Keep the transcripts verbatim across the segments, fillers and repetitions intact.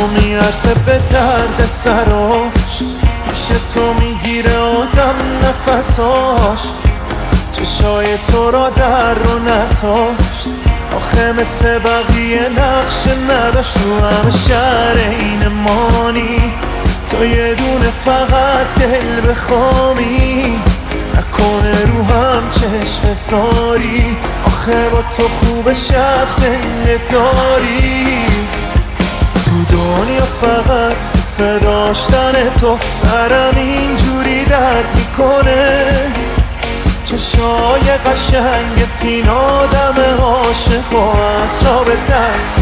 و میارزه به درد سراش، پیش تو میگیره آدم نفساش، چشای تو را در رو نساشت، آخه مثل بقیه نقش نداشت تو همه شهر این مانی، تو یه دونه فقط دل بخوامی، نکنه رو هم چشم ساری، آخه با تو خوب شب زنده داری، تو دنیا فقط قصه داشتن تو سرم اینجوری درد میکنه، چشای قشنگت این آدم عاشق و اسرا به درد،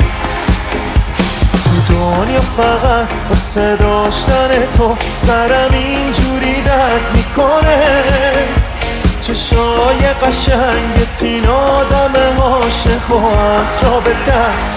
تو دنیا فقط قصه داشتن تو سرم اینجوری درد میکنه، چشای قشنگت این آدم عاشق و اسرا به درد.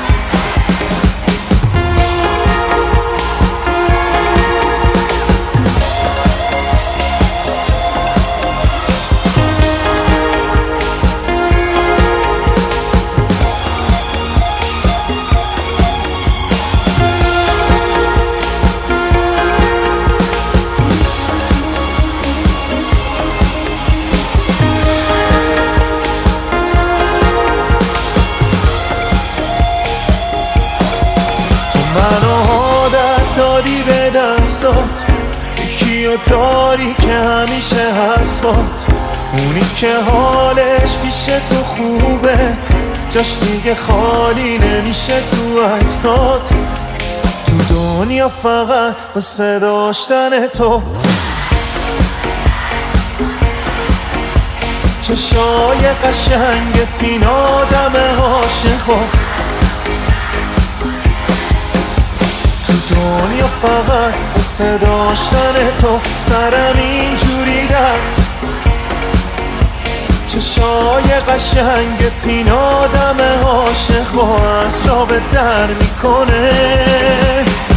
منو عادت دادی به دستات، یکی رو داری که همیشه هست بات، اونی که حالش پیش تو خوبه، جاش دیگه خالی نمیشه تو عکسات، تو دنیا فقط واسه داشتن تو، چشای قشنگت این آدم عاشق، دنیا فقط واسه داشتن تو سرم اینجوری در، چشای قشنگت این آدم عاشق و اسرا به در میکنه.